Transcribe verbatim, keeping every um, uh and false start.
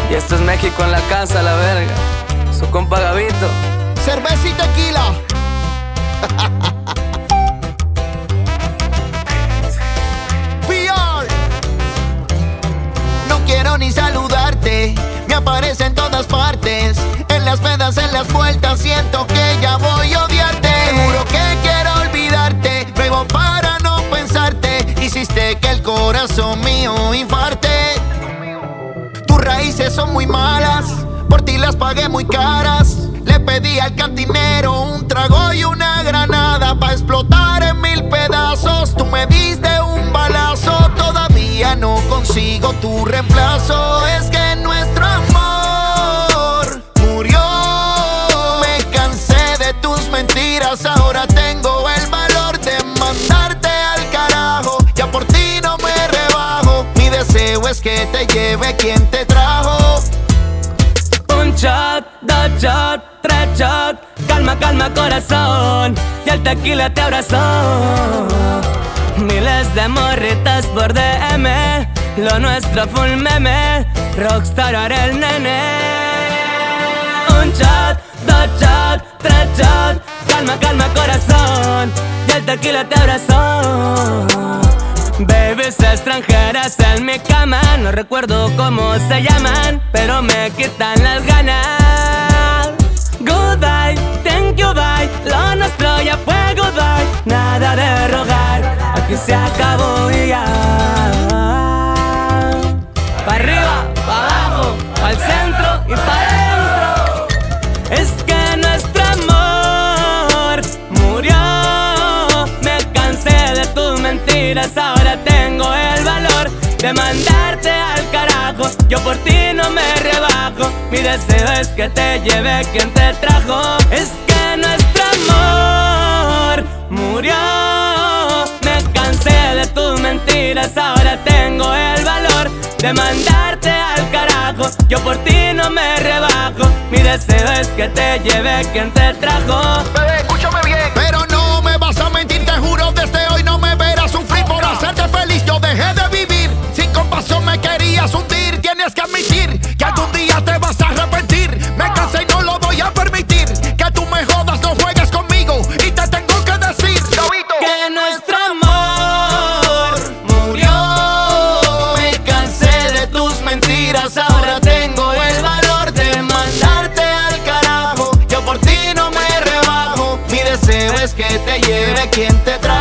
Y esto es México en la casa, la verga. Su compa Gabito. Cerveza y tequila. P R. No quiero ni saludarte, me aparece en todas partes. En las pedas, en las vueltas, siento que ya voy a odiarte. Juro que quiero olvidarte, bebo para no pensarte. Hiciste que el corazón mío infarte. Tus raíces son muy malas, por ti las pagué muy caras. Le pedí al cantinero un trago y una granada pa' explotar en mil pedazos. Tú me diste un balazo, todavía no consigo tu reemplazo. Es que nuestro amor murió. Me cansé de tus mentiras, ahora tengo el valor de mandarte al carajo. Ya por ti no me rebajo, mi deseo es que te lleve quien te trajo. Un shot, dos shot, tres shot. Calma, calma corazón, y el tequila te abrazó. Miles de morritas por D M, lo nuestro full meme. Rockstar haré el nene. Un shot, dos shot, tres shot. Calma, calma corazón, y el tequila te abrazó. Babies extranjeras en mi cama, no recuerdo cómo se llaman, pero me quitan las ganas. Goodbye, thank you, bye. Lo nuestro ya fue goodbye. Nada de rogar, aquí se acabó y ya. Pa' arriba, pa' abajo, pa' el centro y pa' adentro. Es que nuestro amor murió. Me cansé de tus mentiras, ahora tengo el valor de mandarte al carajo. Yo por ti no me rebajo, mi deseo es que te lleve quien te trajo. Es que nuestro amor murió. Me cansé de tus mentiras, ahora tengo el valor de mandarte al carajo. Yo por ti no me rebajo, mi deseo es que te lleve quien te trajo. Bebé, escúchame bien. Pero no me vas a mentir, te juro, desde hoy no me verás sufrir. Por hacerte feliz yo dejé de vivir. Sin compasión me querías hundir. Tienes que admitir que algún día te vas a arrepentir. Me cansé y no lo voy a permitir. Que tú me jodas, no juegues conmigo. Y te tengo que decir, Gabito, que nuestro amor murió. me cansé de tus mentiras, ahora tengo el valor de mandarte al carajo. Yo por ti no me rebajo, mi deseo es que te lleve quien te trae.